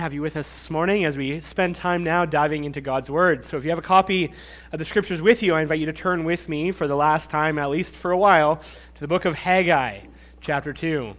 Have you with us this morning as we spend time now diving into God's Word. So if you have a copy of the Scriptures with you, I invite you to turn with me for the last time, at least for a while, to the book of Haggai, chapter 2.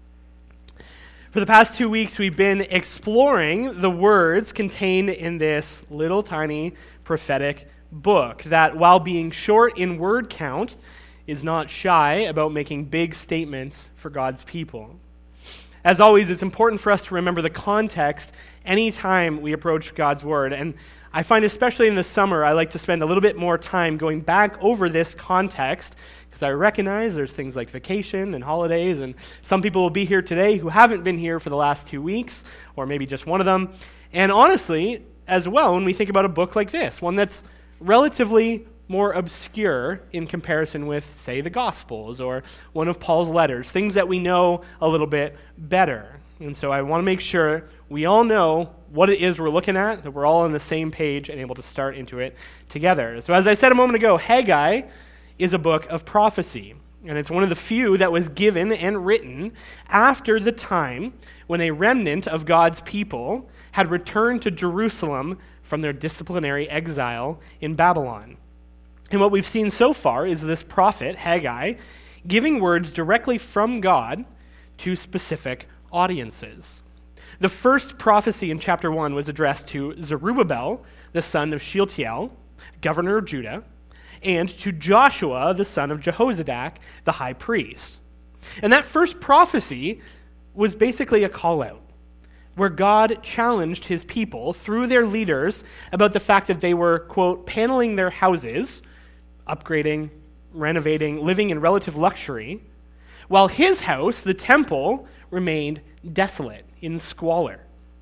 For the past 2 weeks, we've been exploring the words contained in this little tiny prophetic book that, while being short in word count, is not shy about making big statements for God's people. As always, it's important for us to remember the context anytime we approach God's Word. And I find, especially in the summer, I like to spend a little bit more time going back over this context because I recognize there's things like vacation and holidays, and some people will be here today who haven't been here for the last 2 weeks, or maybe just one of them. And honestly, as well, when we think about a book like this, one that's relatively more obscure in comparison with, say, the Gospels or one of Paul's letters, things that we know a little bit better. And so I want to make sure we all know what it is we're looking at, that we're all on the same page and able to start into it together. So as I said a moment ago, Haggai is a book of prophecy, and it's one of the few that was given and written after the time when a remnant of God's people had returned to Jerusalem from their disciplinary exile in Babylon. And what we've seen so far is this prophet, Haggai, giving words directly from God to specific audiences. The first prophecy in chapter 1 was addressed to Zerubbabel, the son of Shealtiel, governor of Judah, and to Joshua, the son of Jehozadak, the high priest. And that first prophecy was basically a call-out, where God challenged his people through their leaders about the fact that they were, quote, paneling their houses, upgrading, renovating, living in relative luxury, while his house, the temple, remained desolate, in squalor.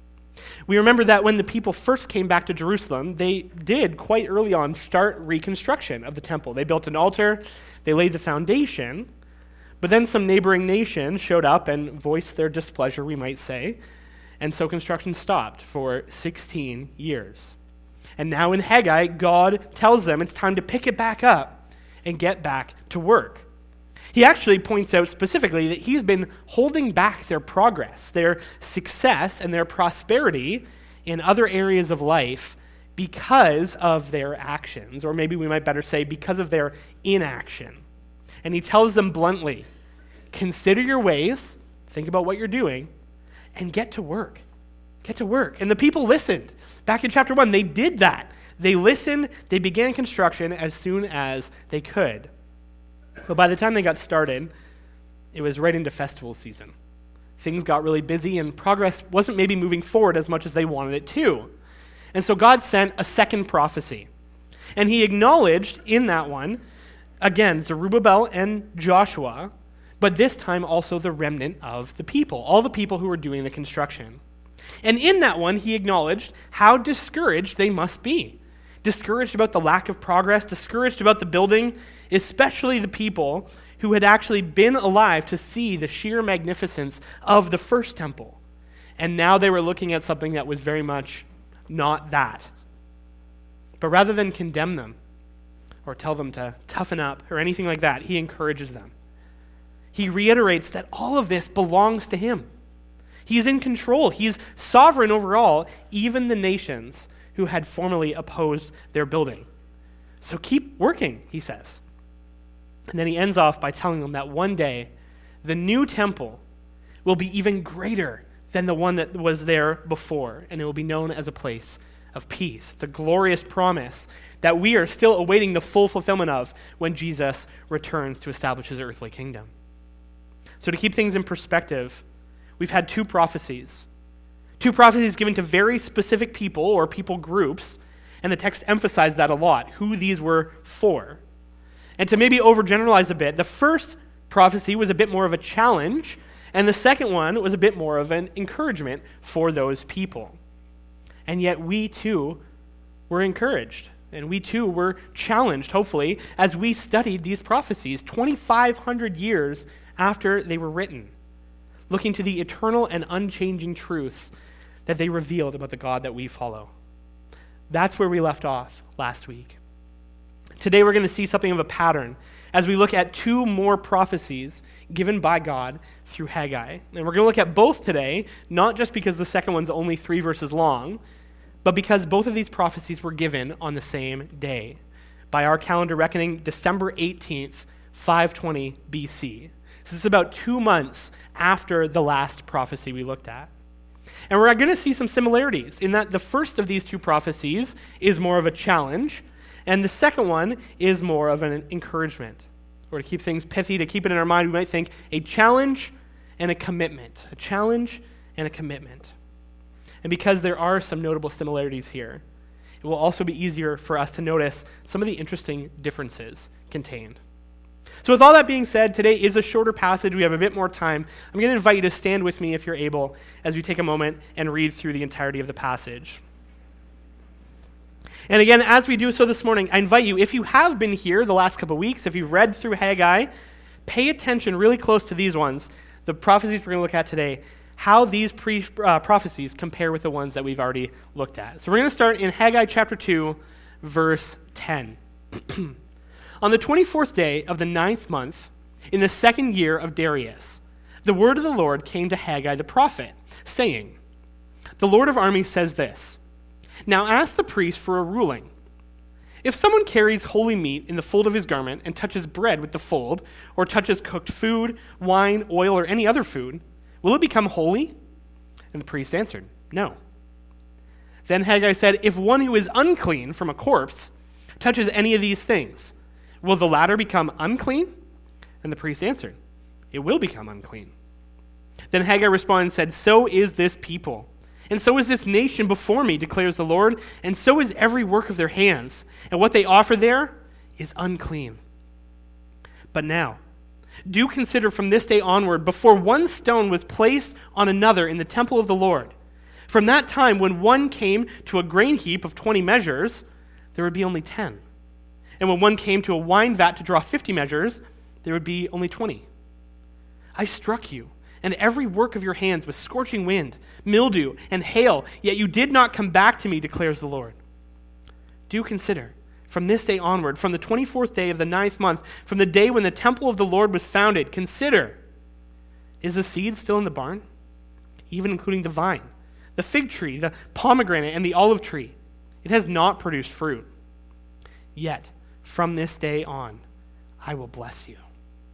We remember that when the people first came back to Jerusalem, they did quite early on start reconstruction of the temple. They built an altar, they laid the foundation, but then some neighboring nations showed up and voiced their displeasure, we might say, and so construction stopped for 16 years. And now in Haggai, God tells them it's time to pick it back up and get back to work. He actually points out specifically that he's been holding back their progress, their success, and their prosperity in other areas of life because of their actions, or maybe we might better say because of their inaction. And he tells them bluntly, consider your ways, think about what you're doing, and get to work. Get to work. And the people listened. Back in chapter 1, they did that. They listened, they began construction as soon as they could. But by the time they got started, it was right into festival season. Things got really busy and progress wasn't maybe moving forward as much as they wanted it to. And so God sent a second prophecy. And he acknowledged in that one, again, Zerubbabel and Joshua, but this time also the remnant of the people, all the people who were doing the construction. And in that one, he acknowledged how discouraged they must be. Discouraged about the lack of progress, discouraged about the building, especially the people who had actually been alive to see the sheer magnificence of the first temple. And now they were looking at something that was very much not that. But rather than condemn them or tell them to toughen up or anything like that, he encourages them. He reiterates that all of this belongs to him. He's in control. He's sovereign over all, even the nations who had formerly opposed their building. So keep working, he says. And then he ends off by telling them that one day, the new temple will be even greater than the one that was there before, and it will be known as a place of peace. It's a glorious promise that we are still awaiting the full fulfillment of when Jesus returns to establish his earthly kingdom. So to keep things in perspective, we've had two prophecies given to very specific people or people groups, and the text emphasized that a lot, who these were for. And to maybe overgeneralize a bit, the first prophecy was a bit more of a challenge, and the second one was a bit more of an encouragement for those people. And yet we too were encouraged, and we too were challenged, hopefully, as we studied these prophecies 2,500 years after they were written, looking to the eternal and unchanging truths that they revealed about the God that we follow. That's where we left off last week. Today we're going to see something of a pattern as we look at two more prophecies given by God through Haggai. And we're going to look at both today, not just because the second one's only 3 verses long, but because both of these prophecies were given on the same day. By our calendar reckoning, December 18th, 520 BC. This is about 2 months after the last prophecy we looked at. And we're going to see some similarities in that the first of these 2 prophecies is more of a challenge, and the second one is more of an encouragement. Or to keep things pithy, to keep it in our mind, we might think a challenge and a commitment. A challenge and a commitment. And because there are some notable similarities here, it will also be easier for us to notice some of the interesting differences contained. So with all that being said, today is a shorter passage. We have a bit more time. I'm going to invite you to stand with me if you're able as we take a moment and read through the entirety of the passage. And again, as we do so this morning, I invite you, if you have been here the last couple of weeks, if you've read through Haggai, pay attention really close to these ones, the prophecies we're going to look at today, how these prophecies compare with the ones that we've already looked at. So we're going to start in Haggai chapter 2, verse 10. On the 24th day of the 9th month, in the 2nd year of Darius, the word of the Lord came to Haggai the prophet, saying, "The Lord of armies says this, now ask the priest for a ruling. If someone carries holy meat in the fold of his garment and touches bread with the fold, or touches cooked food, wine, oil, or any other food, will it become holy?" And the priest answered, "No." Then Haggai said, "If one who is unclean from a corpse touches any of these things, will the latter become unclean?" And the priest answered, "It will become unclean." Then Haggai responded and said, "So is this people, and so is this nation before me, declares the Lord, and so is every work of their hands, and what they offer there is unclean. But now, do consider from this day onward, before one stone was placed on another in the temple of the Lord, from that time when one came to a grain heap of 20 measures, there would be only 10. And when one came to a wine vat to draw 50 measures, there would be only 20. I struck you and every work of your hands with scorching wind, mildew, and hail, yet you did not come back to me, declares the Lord. Do consider, from this day onward, from the 24th day of the 9th month, from the day when the temple of the Lord was founded, consider, is the seed still in the barn? Even including the vine, the fig tree, the pomegranate, and the olive tree. It has not produced fruit. Yet, from this day on, I will bless you."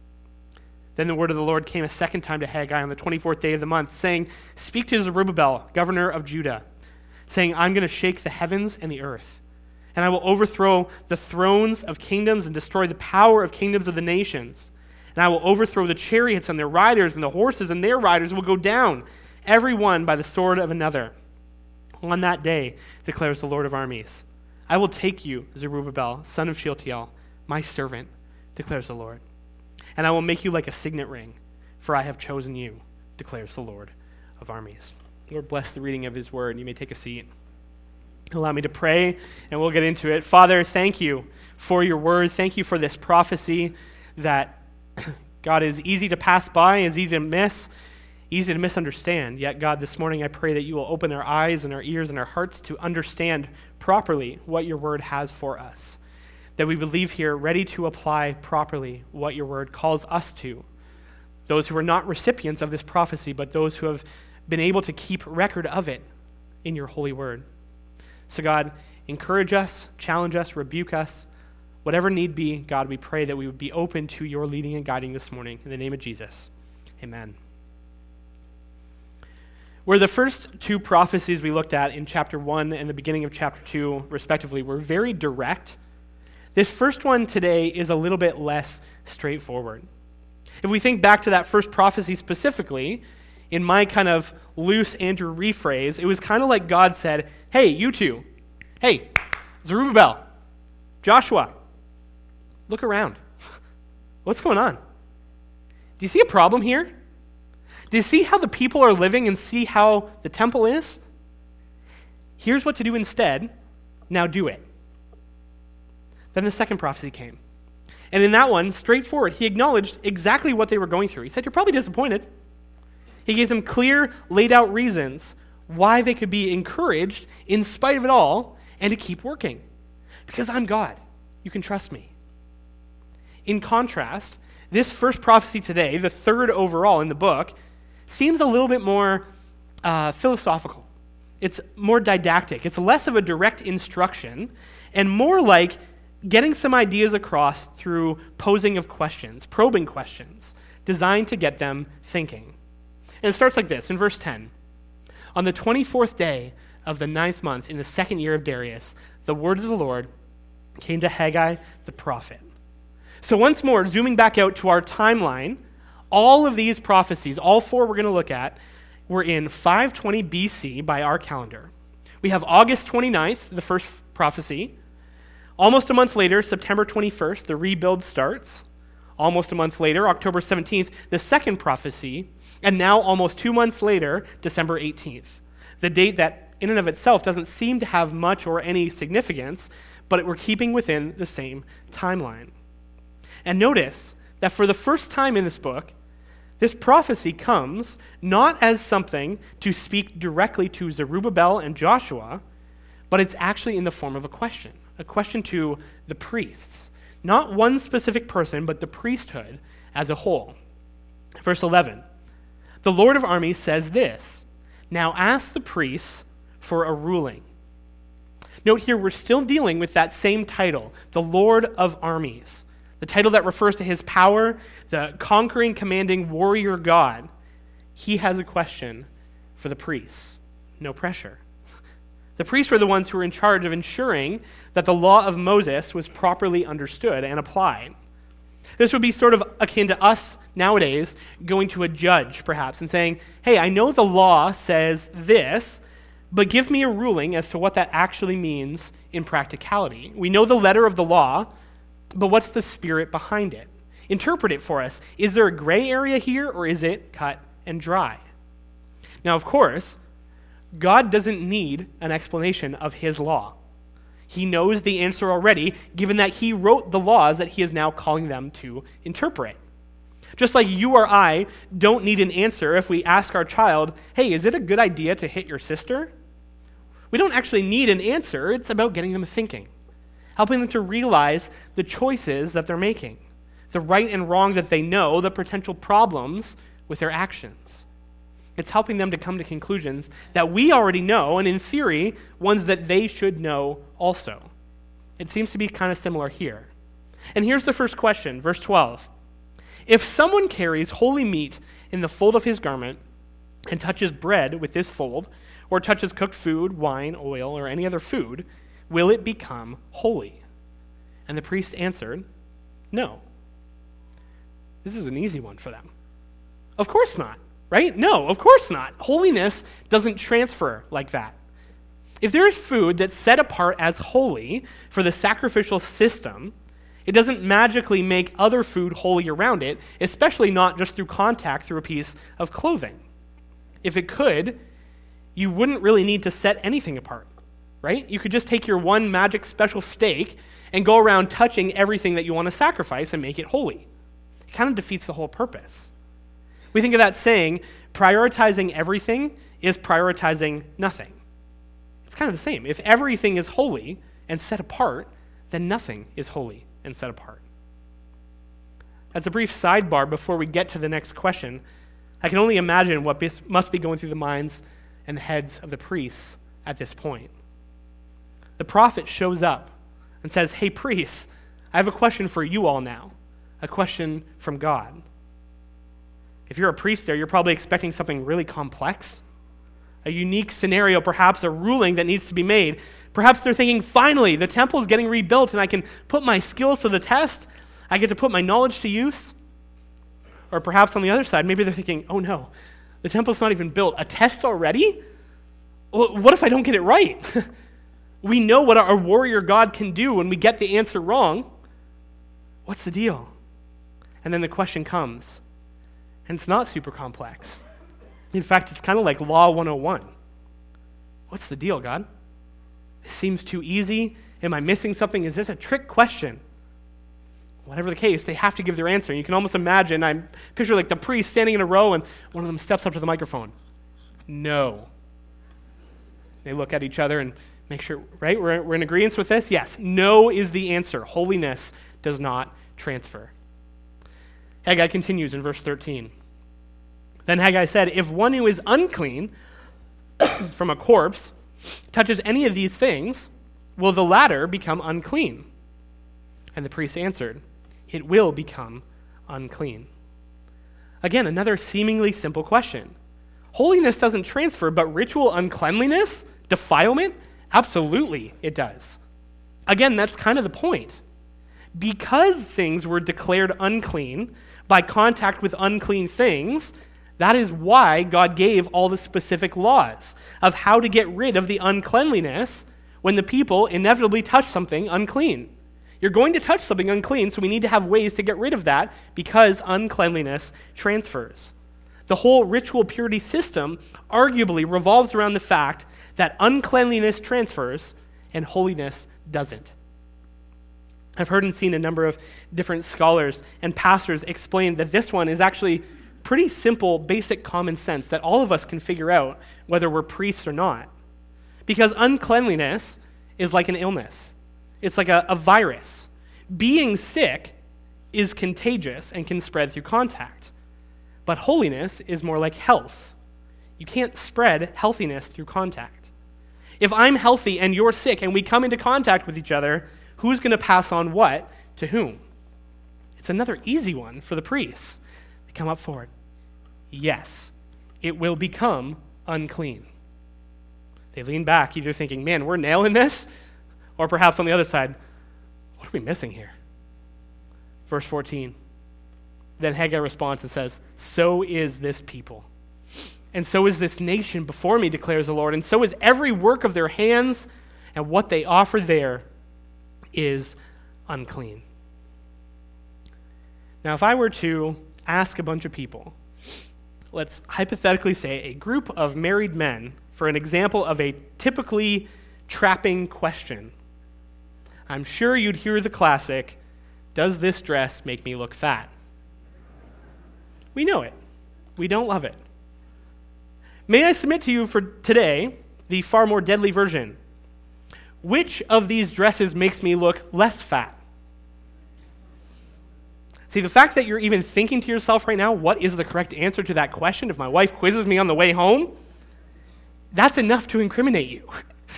Then the word of the Lord came a second time to Haggai on the 24th day of the month, saying, "Speak to Zerubbabel, governor of Judah, saying, I'm going to shake the heavens and the earth, and I will overthrow the thrones of kingdoms and destroy the power of kingdoms of the nations. And I will overthrow the chariots and their riders, and the horses and their riders will go down, every one by the sword of another. On that day, declares the Lord of armies, I will take you, Zerubbabel, son of Shealtiel, my servant, declares the Lord. And I will make you like a signet ring, for I have chosen you, declares the Lord of armies." Lord, bless the reading of his word. You may take a seat. Allow me to pray, and we'll get into it. Father, thank you for your word. Thank you for this prophecy that, God, is easy to pass by, is easy to miss, easy to misunderstand. Yet, God, this morning I pray that you will open our eyes and our ears and our hearts to understand properly what your word has for us. That we would leave here ready to apply properly what your word calls us to. Those who are not recipients of this prophecy, but those who have been able to keep record of it in your holy word. So God, encourage us, challenge us, rebuke us, whatever need be. God, we pray that we would be open to your leading and guiding this morning. In the name of Jesus, amen. Where the first 2 prophecies we looked at in chapter 1 and the beginning of chapter 2, respectively, were very direct, this first one today is a little bit less straightforward. If we think back to that first prophecy specifically, in my kind of loose Andrew rephrase, it was kind of like God said, hey, you two, hey, Zerubbabel, Joshua, look around. What's going on? Do you see a problem here? Do you see how the people are living and see how the temple is? Here's what to do instead. Now do it. Then the second prophecy came. And in that one, straightforward, he acknowledged exactly what they were going through. He said, you're probably disappointed. He gave them clear, laid out reasons why they could be encouraged in spite of it all and to keep working. Because I'm God. You can trust me. In contrast, this first prophecy today, the third overall in the book, seems a little bit more philosophical. It's more didactic. It's less of a direct instruction and more like getting some ideas across through posing of questions, probing questions, designed to get them thinking. And it starts like this in verse 10. On the 24th day of the 9th month in the 2nd year of Darius, the word of the Lord came to Haggai the prophet. So once more, zooming back out to our timeline, all of these prophecies, all four we're going to look at, were in 520 BC by our calendar. We have August 29th, the first prophecy. Almost a month later, September 21st, the rebuild starts. Almost a month later, October 17th, the second prophecy. And now, almost 2 months later, December 18th. The date that, in and of itself, doesn't seem to have much or any significance, but we're keeping within the same timeline. And notice that for the first time in this book, this prophecy comes not as something to speak directly to Zerubbabel and Joshua, but it's actually in the form of a question to the priests. Not one specific person, but the priesthood as a whole. Verse 11, the Lord of armies says this, now ask the priests for a ruling. Note here, we're still dealing with that same title, the Lord of armies. The title that refers to his power, the conquering, commanding warrior God. He has a question for the priests. No pressure. The priests were the ones who were in charge of ensuring that the law of Moses was properly understood and applied. This would be sort of akin to us nowadays going to a judge, perhaps, and saying, hey, I know the law says this, but give me a ruling as to what that actually means in practicality. We know the letter of the law, but what's the spirit behind it? Interpret it for us. Is there a gray area here, or is it cut and dry? Now, of course, God doesn't need an explanation of his law. He knows the answer already, given that he wrote the laws that he is now calling them to interpret. Just like you or I don't need an answer if we ask our child, hey, is it a good idea to hit your sister? We don't actually need an answer. It's about getting them thinking, helping them to realize the choices that they're making, the right and wrong that they know, the potential problems with their actions. It's helping them to come to conclusions that we already know, and in theory, ones that they should know also. It seems to be kind of similar here. And here's the first question, verse 12. If someone carries holy meat in the fold of his garment and touches bread with this fold, or touches cooked food, wine, oil, or any other food, will it become holy? And the priest answered, no. This is an easy one for them. Of course not, right? No, of course not. Holiness doesn't transfer like that. If there is food that's set apart as holy for the sacrificial system, it doesn't magically make other food holy around it, especially not just through contact through a piece of clothing. If it could, you wouldn't really need to set anything apart, right? You could just take your one magic special steak and go around touching everything that you want to sacrifice and make it holy. It kind of defeats the whole purpose. We think of that saying, prioritizing everything is prioritizing nothing. It's kind of the same. If everything is holy and set apart, then nothing is holy and set apart. As a brief sidebar before we get to the next question, I can only imagine what must be going through the minds and the heads of the priests at this point. The prophet shows up and says, hey, priests, I have a question for you all now, a question from God. If you're a priest there, you're probably expecting something really complex, a unique scenario, perhaps a ruling that needs to be made. Perhaps they're thinking, finally, the temple's getting rebuilt and I can put my skills to the test. I get to put my knowledge to use. Or perhaps on the other side, maybe they're thinking, oh no, the temple's not even built. A test already? Well, what if I don't get it right? We know what our warrior God can do when we get the answer wrong. What's the deal? And then the question comes, and it's not super complex. In fact, it's kind of like Law 101. What's the deal, God? This seems too easy. Am I missing something? Is this a trick question? Whatever the case, they have to give their answer. You can almost imagine, I picture like the priest standing in a row and one of them steps up to the microphone. No. They look at each other and make sure, right? We're in agreement with this? Yes. No is the answer. Holiness does not transfer. Haggai continues in verse 13. Then Haggai said, if one who is unclean from a corpse touches any of these things, will the latter become unclean? And the priest answered, it will become unclean. Again, another seemingly simple question. Holiness doesn't transfer, but ritual uncleanliness, defilement, absolutely it does. Again, that's kind of the point. Because things were declared unclean by contact with unclean things, that is why God gave all the specific laws of how to get rid of the uncleanliness when the people inevitably touch something unclean. You're going to touch something unclean, so we need to have ways to get rid of that because uncleanliness transfers. The whole ritual purity system arguably revolves around the fact that uncleanliness transfers and holiness doesn't. I've heard and seen a number of different scholars and pastors explain that this one is actually pretty simple, basic common sense that all of us can figure out whether we're priests or not. Because uncleanliness is like an illness. It's like a virus. Being sick is contagious and can spread through contact. But holiness is more like health. You can't spread healthiness through contact. If I'm healthy and you're sick and we come into contact with each other, who's going to pass on what to whom? It's another easy one for the priests. They come up forward. Yes, it will become unclean. They lean back, either thinking, man, we're nailing this, or perhaps on the other side, what are we missing here? Verse 14. Then Haggai responds and says, so is this people, and so is this nation before me, declares the Lord, and so is every work of their hands, and what they offer there is unclean. Now, if I were to ask a bunch of people, let's hypothetically say a group of married men, for an example of a typically trapping question, I'm sure you'd hear the classic, does this dress make me look fat? We know it. We don't love it. May I submit to you for today the far more deadly version? Which of these dresses makes me look less fat? See, the fact that you're even thinking to yourself right now, what is the correct answer to that question if my wife quizzes me on the way home? That's enough to incriminate you.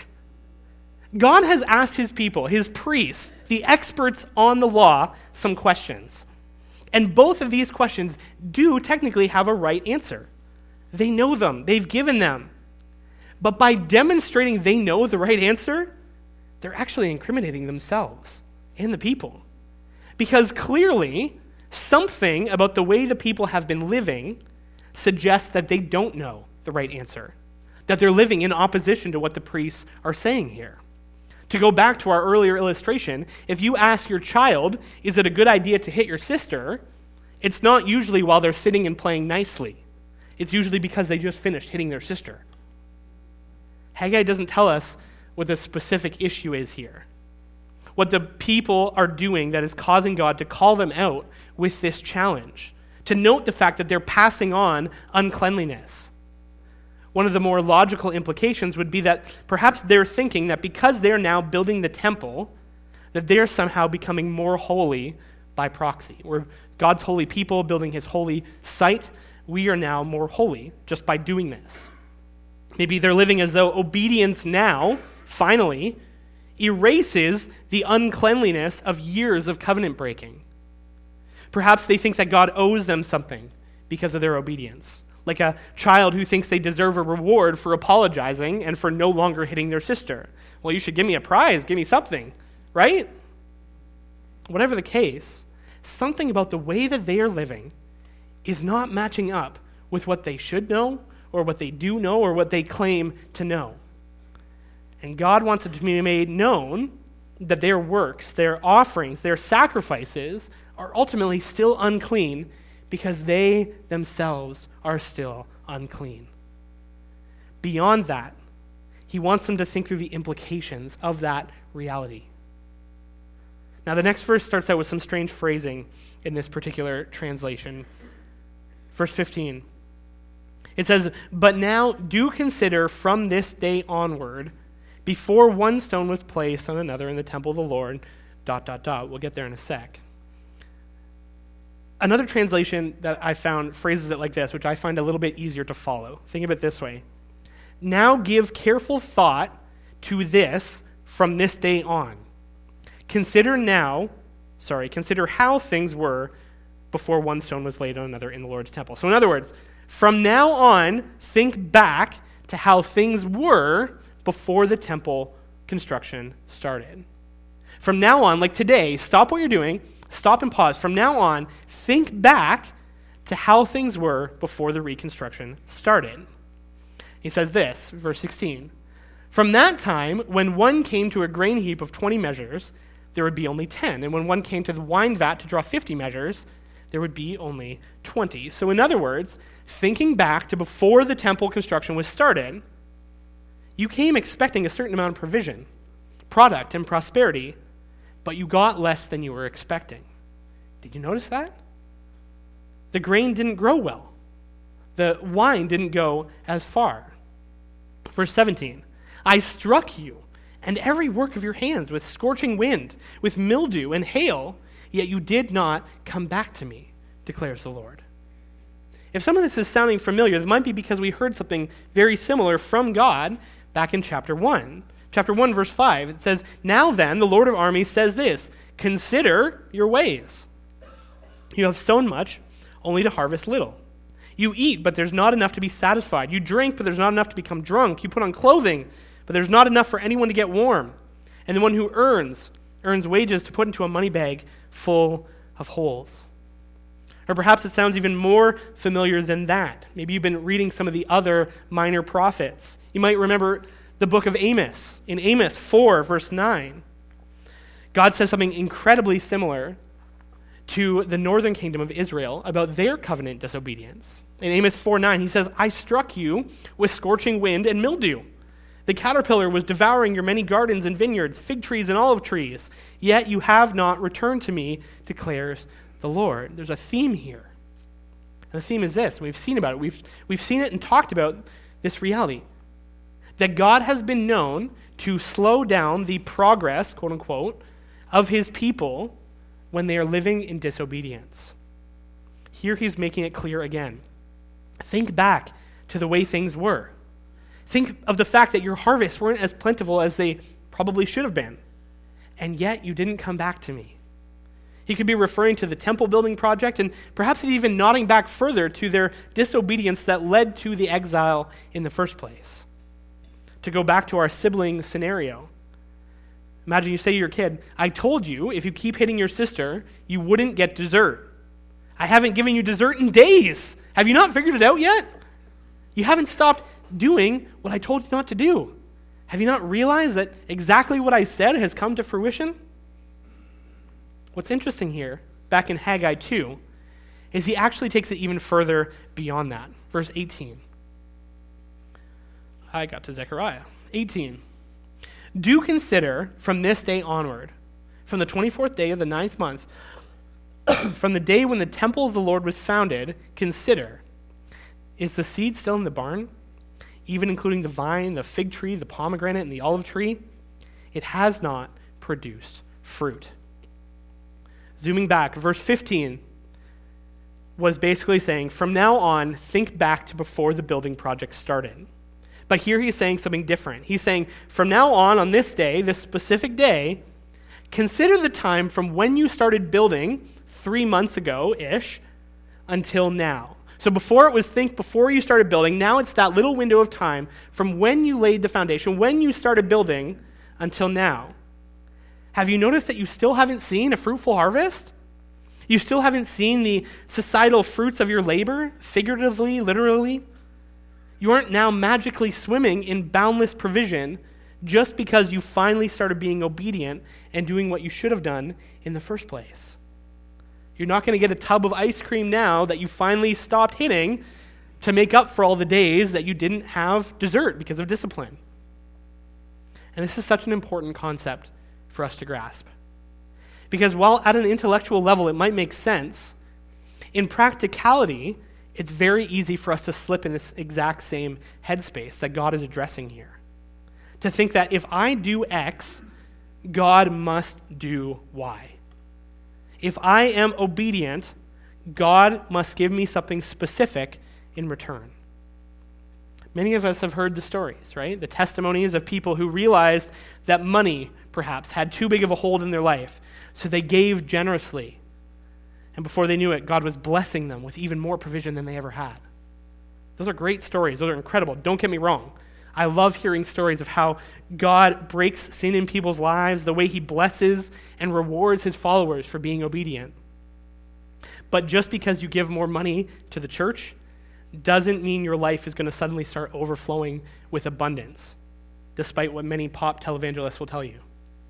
God has asked his people, his priests, the experts on the law, some questions. And both of these questions do technically have a right answer. They know them. They've given them. But by demonstrating they know the right answer, they're actually incriminating themselves and the people. Because clearly, something about the way the people have been living suggests that they don't know the right answer, that they're living in opposition to what the priests are saying here. To go back to our earlier illustration, if you ask your child, is it a good idea to hit your sister? It's not usually while they're sitting and playing nicely. It's usually because they just finished hitting their sister. Haggai doesn't tell us what the specific issue is here. What the people are doing that is causing God to call them out with this challenge. To note the fact that they're passing on uncleanliness. One of the more logical implications would be that perhaps they're thinking that because they're now building the temple, that they're somehow becoming more holy by proxy. We're God's holy people building his holy site. We are now more holy just by doing this. Maybe they're living as though obedience now, finally, erases the uncleanliness of years of covenant breaking. Perhaps they think that God owes them something because of their obedience. Like a child who thinks they deserve a reward for apologizing and for no longer hitting their sister. Well, you should give me a prize, give me something, right? Whatever the case, something about the way that they are living is not matching up with what they should know, or what they do know, or what they claim to know. And God wants it to be made known that their works, their offerings, their sacrifices are ultimately still unclean because they themselves are still unclean. Beyond that, he wants them to think through the implications of that reality. Now, the next verse starts out with some strange phrasing in this particular translation. Verse 15. It says, "But now do consider from this day onward, before one stone was placed on another in the temple of the Lord, ... We'll get there in a sec. Another translation that I found phrases it like this, which I find a little bit easier to follow. Think of it this way. Now give careful thought to this from this day on. Consider how things were before one stone was laid on another in the Lord's temple. So in other words, from now on, think back to how things were before the temple construction started. From now on, like today, stop what you're doing, stop and pause. From now on, think back to how things were before the reconstruction started. He says this, verse 16. From that time, when one came to a grain heap of 20 measures, there would be only 10. And when one came to the wine vat to draw 50 measures, there would be only 20. So in other words, thinking back to before the temple construction was started, you came expecting a certain amount of provision, product, and prosperity, but you got less than you were expecting. Did you notice that? The grain didn't grow well. The wine didn't go as far. Verse 17, I struck you and every work of your hands with scorching wind, with mildew and hail, yet you did not come back to me, declares the Lord. If some of this is sounding familiar, it might be because we heard something very similar from God back in chapter 1. Chapter 1, verse 5, it says, Now then, the Lord of armies says this, consider your ways. You have sown much, only to harvest little. You eat, but there's not enough to be satisfied. You drink, but there's not enough to become drunk. You put on clothing, but there's not enough for anyone to get warm. And the one who earns wages to put into a money bag full of holes. Or perhaps it sounds even more familiar than that. Maybe you've been reading some of the other minor prophets. You might remember the book of Amos. In Amos 4, verse 9, God says something incredibly similar to the northern kingdom of Israel about their covenant disobedience. In Amos 4:9, he says, I struck you with scorching wind and mildew. The caterpillar was devouring your many gardens and vineyards, fig trees and olive trees, yet you have not returned to me, declares the Lord. There's a theme here. And the theme is this, and we've seen about it. We've seen it and talked about this reality, that God has been known to slow down the progress, quote unquote, of his people when they are living in disobedience. Here he's making it clear again. Think back to the way things were. Think of the fact that your harvests weren't as plentiful as they probably should have been, and yet you didn't come back to me. He could be referring to the temple building project, and perhaps he's even nodding back further to their disobedience that led to the exile in the first place. To go back to our sibling scenario, imagine you say to your kid, I told you if you keep hitting your sister, you wouldn't get dessert. I haven't given you dessert in days. Have you not figured it out yet? You haven't stopped doing what I told you not to do. Have you not realized that exactly what I said has come to fruition? What's interesting here, back in Haggai 2, is he actually takes it even further beyond that. Verse 18. I got to Zechariah. 18. Do consider from this day onward, from the 24th day of the 9th month, from the day when the temple of the Lord was founded, consider, is the seed still in the barn? Even including the vine, the fig tree, the pomegranate, and the olive tree? It has not produced fruit. Zooming back, verse 15 was basically saying, from now on, think back to before the building project started. But here he's saying something different. He's saying, from now on this day, this specific day, consider the time from when you started building 3 months ago-ish until now. So before it was before you started building, now it's that little window of time from when you laid the foundation, when you started building, until now. Have you noticed that you still haven't seen a fruitful harvest? You still haven't seen the societal fruits of your labor, figuratively, literally? You aren't now magically swimming in boundless provision just because you finally started being obedient and doing what you should have done in the first place. You're not going to get a tub of ice cream now that you finally stopped hitting to make up for all the days that you didn't have dessert because of discipline. And this is such an important concept for us to grasp. Because while at an intellectual level it might make sense, in practicality, it's very easy for us to slip in this exact same headspace that God is addressing here. To think that if I do X, God must do Y. If I am obedient, God must give me something specific in return. Many of us have heard the stories, right? The testimonies of people who realized that money, perhaps, had too big of a hold in their life, so they gave generously. And before they knew it, God was blessing them with even more provision than they ever had. Those are great stories. Those are incredible. Don't get me wrong. I love hearing stories of how God breaks sin in people's lives, the way he blesses and rewards his followers for being obedient. But just because you give more money to the church doesn't mean your life is going to suddenly start overflowing with abundance, despite what many pop televangelists will tell you.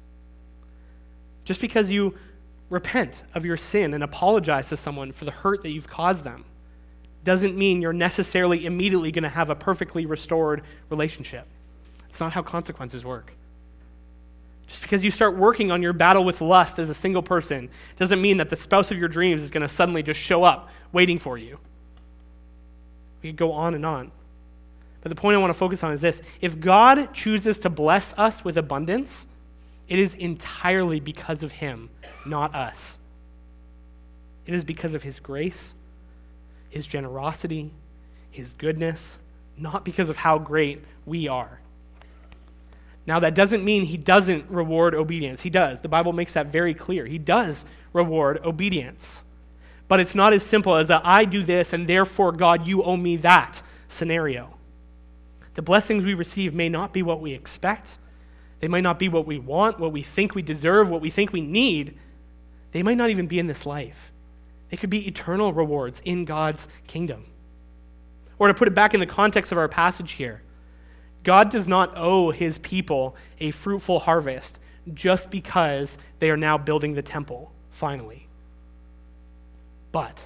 Just because you repent of your sin and apologize to someone for the hurt that you've caused them doesn't mean you're necessarily immediately going to have a perfectly restored relationship. It's not how consequences work. Just because you start working on your battle with lust as a single person doesn't mean that the spouse of your dreams is going to suddenly just show up waiting for you. We could go on and on. But the point I want to focus on is this. If God chooses to bless us with abundance, it is entirely because of him, not us. It is because of his grace, his generosity, his goodness, not because of how great we are. Now, that doesn't mean he doesn't reward obedience. He does. The Bible makes that very clear. He does reward obedience. But it's not as simple as a I do this and therefore, God, you owe me that scenario. The blessings we receive may not be what we expect. They might not be what we want, what we think we deserve, what we think we need. They might not even be in this life. They could be eternal rewards in God's kingdom. Or to put it back in the context of our passage here, God does not owe his people a fruitful harvest just because they are now building the temple, finally. But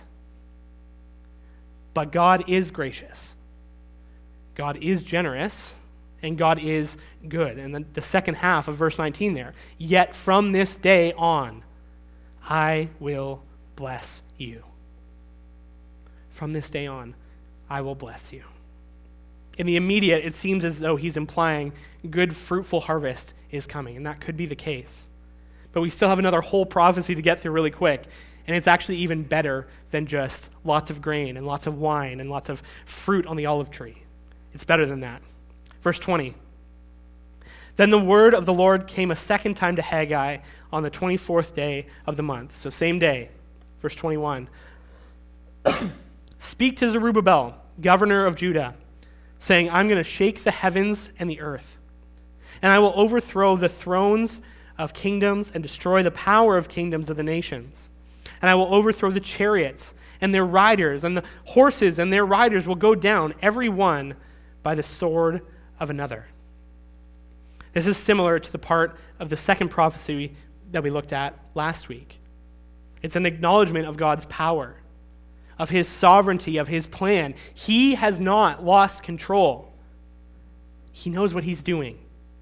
God is gracious. God is generous, and God is good. And then the second half of verse 19 there, yet from this day on, I will bless you. From this day on, I will bless you. In the immediate, it seems as though he's implying good, fruitful harvest is coming, and that could be the case. But we still have another whole prophecy to get through really quick, and it's actually even better than just lots of grain and lots of wine and lots of fruit on the olive tree. It's better than that. Verse 20. Then the word of the Lord came a second time to Haggai on the 24th day of the month. So same day. Verse 21. Speak to Zerubbabel, governor of Judah, saying, I'm going to shake the heavens and the earth, and I will overthrow the thrones of kingdoms and destroy the power of kingdoms of the nations. And I will overthrow the chariots and their riders, and the horses and their riders will go down, every one by the sword of another. This is similar to the part of the second prophecy that we looked at last week. It's an acknowledgement of God's power, of his sovereignty, of his plan. He has not lost control. He knows what he's doing.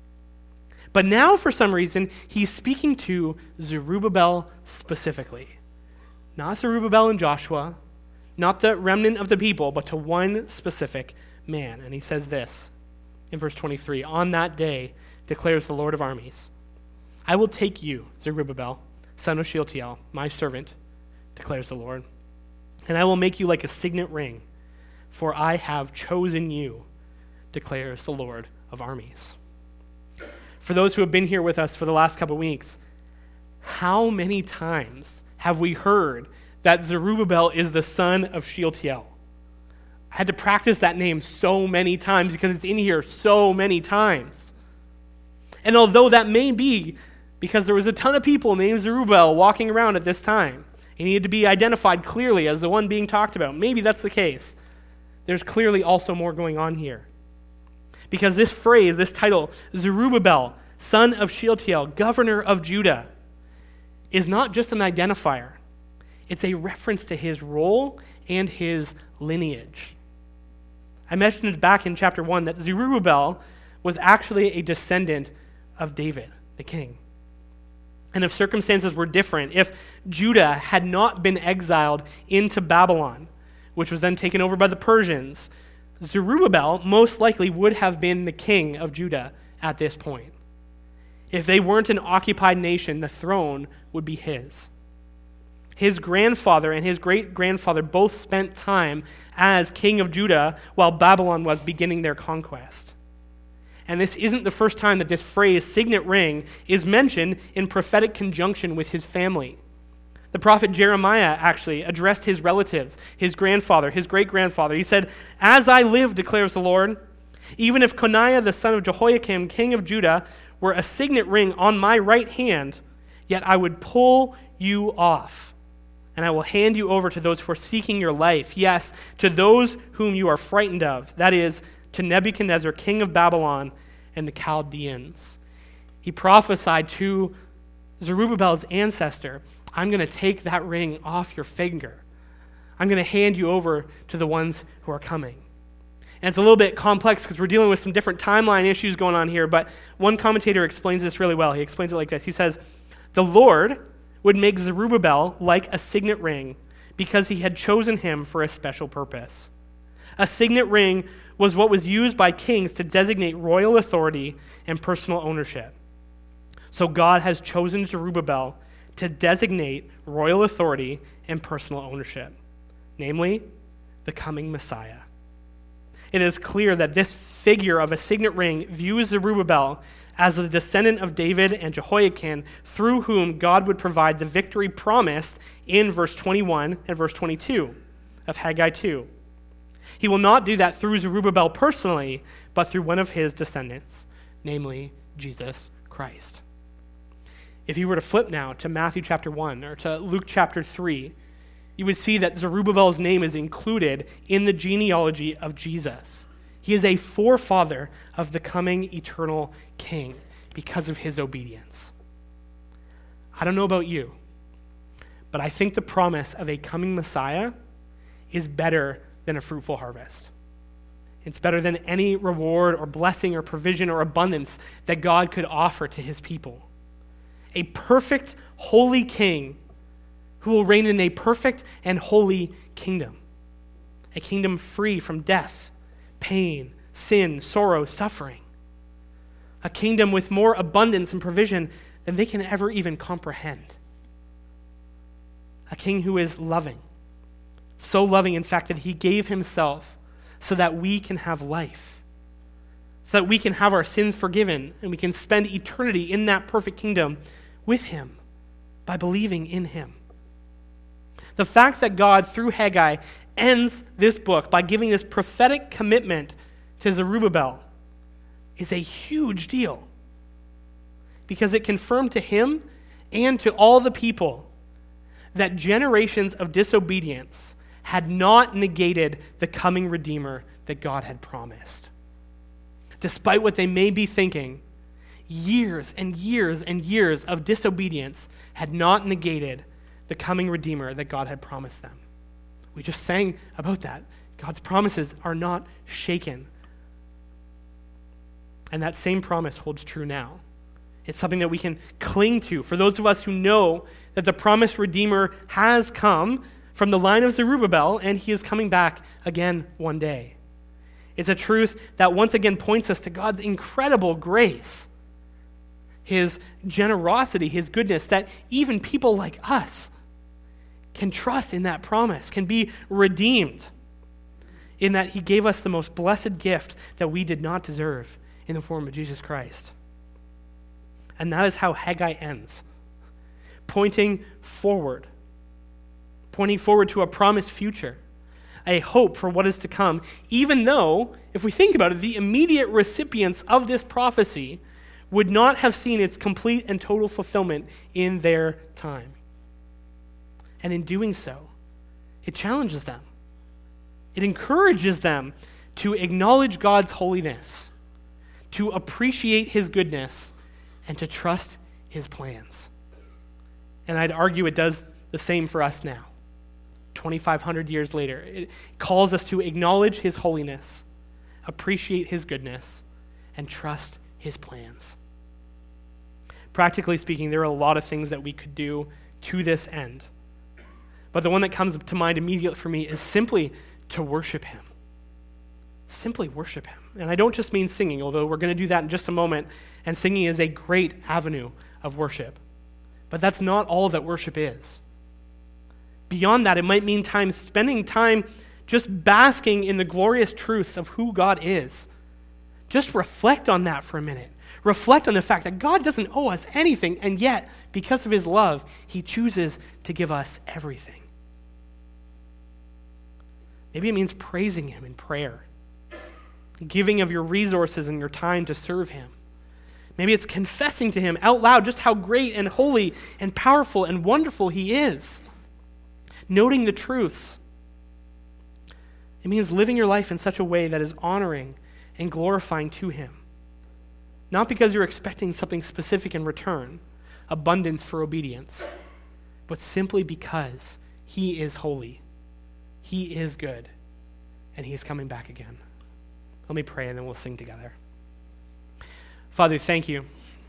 But now, for some reason, he's speaking to Zerubbabel specifically. Not Zerubbabel and Joshua, not the remnant of the people, but to one specific man. And he says this in verse 23, on that day, declares the Lord of armies, I will take you, Zerubbabel, son of Shealtiel, my servant, declares the Lord, and I will make you like a signet ring, for I have chosen you, declares the Lord of armies. For those who have been here with us for the last couple weeks, how many times have we heard that Zerubbabel is the son of Shealtiel? I had to practice that name so many times because it's in here so many times. And although that may be because there was a ton of people named Zerubbabel walking around at this time, he needed to be identified clearly as the one being talked about. Maybe that's the case. There's clearly also more going on here. Because this phrase, this title, Zerubbabel, son of Shealtiel, governor of Judah, is not just an identifier. It's a reference to his role and his lineage. I mentioned back in chapter 1 that Zerubbabel was actually a descendant of David, the king. And if circumstances were different, if Judah had not been exiled into Babylon, which was then taken over by the Persians, Zerubbabel most likely would have been the king of Judah at this point. If they weren't an occupied nation, the throne would be his. His grandfather and his great-grandfather both spent time as king of Judah while Babylon was beginning their conquest. And this isn't the first time that this phrase, signet ring, is mentioned in prophetic conjunction with his family. The prophet Jeremiah actually addressed his relatives, his grandfather, his great-grandfather. He said, "As I live, declares the Lord, even if Coniah the son of Jehoiakim, king of Judah, were a signet ring on my right hand, yet I would pull you off, and I will hand you over to those who are seeking your life. Yes, to those whom you are frightened of, that is, to Nebuchadnezzar, king of Babylon, and the Chaldeans." He prophesied to Zerubbabel's ancestor, "I'm going to take that ring off your finger. I'm going to hand you over to the ones who are coming." And it's a little bit complex because we're dealing with some different timeline issues going on here, but one commentator explains this really well. He explains it like this. He says, "The Lord would make Zerubbabel like a signet ring because he had chosen him for a special purpose." A signet ring was what was used by kings to designate royal authority and personal ownership. So God has chosen Zerubbabel to designate royal authority and personal ownership, namely the coming Messiah. It is clear that this figure of a signet ring views Zerubbabel as the descendant of David and Jehoiakim, through whom God would provide the victory promised in verse 21 and verse 22 of Haggai 2. He will not do that through Zerubbabel personally, but through one of his descendants, namely Jesus Christ. If you were to flip now to Matthew chapter 1 or to Luke chapter 3, you would see that Zerubbabel's name is included in the genealogy of Jesus. He is a forefather of the coming eternal king because of his obedience. I don't know about you, but I think the promise of a coming Messiah is better than a fruitful harvest. It's better than any reward or blessing or provision or abundance that God could offer to his people. A perfect, holy king who will reign in a perfect and holy kingdom. A kingdom free from death, pain, sin, sorrow, suffering. A kingdom with more abundance and provision than they can ever even comprehend. A king who is loving. So loving, in fact, that he gave himself so that we can have life. So that we can have our sins forgiven and we can spend eternity in that perfect kingdom with him by believing in him. The fact that God, through Haggai, ends this book by giving this prophetic commitment to Zerubbabel is a huge deal because it confirmed to him and to all the people that generations of disobedience had not negated the coming Redeemer that God had promised. Despite what they may be thinking, years and years and years of disobedience had not negated the coming Redeemer that God had promised them. We just sang about that. God's promises are not shaken. And that same promise holds true now. It's something that we can cling to. For those of us who know that the promised Redeemer has come from the line of Zerubbabel and he is coming back again one day. It's a truth that once again points us to God's incredible grace, his generosity, his goodness, that even people like us can trust in that promise, can be redeemed in that he gave us the most blessed gift that we did not deserve in the form of Jesus Christ. And that is how Haggai ends, pointing forward to a promised future, a hope for what is to come, even though, if we think about it, the immediate recipients of this prophecy would not have seen its complete and total fulfillment in their time. And in doing so, it challenges them. It encourages them to acknowledge God's holiness, to appreciate his goodness, and to trust his plans. And I'd argue it does the same for us now. 2,500 years later, it calls us to acknowledge his holiness, appreciate his goodness, and trust his plans. Practically speaking, there are a lot of things that we could do to this end. But the one that comes to mind immediately for me is simply to worship him. Simply worship him. And I don't just mean singing, although we're going to do that in just a moment, and singing is a great avenue of worship. But that's not all that worship is. Beyond that, it might mean spending time just basking in the glorious truths of who God is. Just reflect on that for a minute. Reflect on the fact that God doesn't owe us anything, and yet, because of his love, he chooses to give us everything. Maybe it means praising him in prayer, giving of your resources and your time to serve him. Maybe it's confessing to him out loud just how great and holy and powerful and wonderful he is. Noting the truths. It means living your life in such a way that is honoring and glorifying to him. Not because you're expecting something specific in return, abundance for obedience, but simply because he is holy, he is good, and he's coming back again. Let me pray and then we'll sing together. Father, thank you.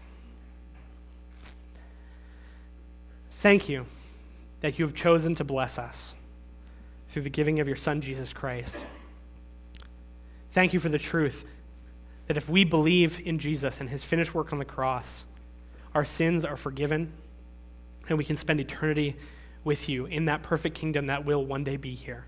Thank you that you have chosen to bless us through the giving of your Son, Jesus Christ. Thank you for the truth that if we believe in Jesus and his finished work on the cross, our sins are forgiven and we can spend eternity with you in that perfect kingdom that will one day be here.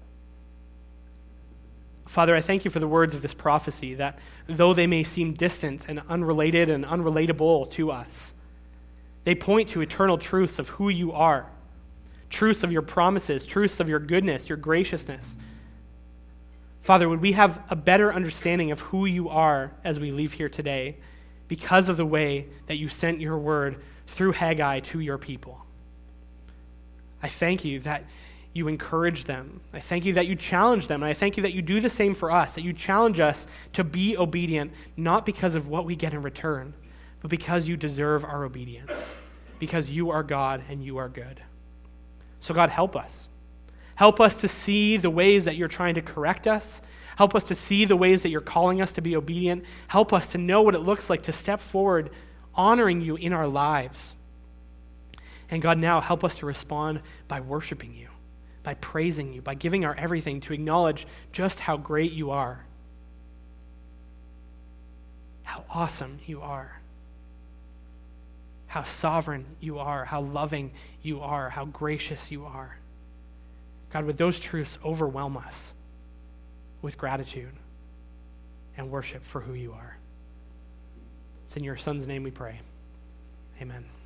Father, I thank you for the words of this prophecy that though they may seem distant and unrelated and unrelatable to us, they point to eternal truths of who you are, truths of your promises, truths of your goodness, your graciousness. Father, would we have a better understanding of who you are as we leave here today because of the way that you sent your word through Haggai to your people. I thank you that you encourage them. I thank you that you challenge them. And I thank you that you do the same for us, that you challenge us to be obedient, not because of what we get in return, but because you deserve our obedience, because you are God and you are good. So God, help us. Help us to see the ways that you're trying to correct us. Help us to see the ways that you're calling us to be obedient. Help us to know what it looks like to step forward, honoring you in our lives. And God, now help us to respond by worshiping you, by praising you, by giving our everything to acknowledge just how great you are, how awesome you are, how sovereign you are, how loving you are, how gracious you are. God, would those truths overwhelm us with gratitude and worship for who you are. It's in your Son's name we pray. Amen.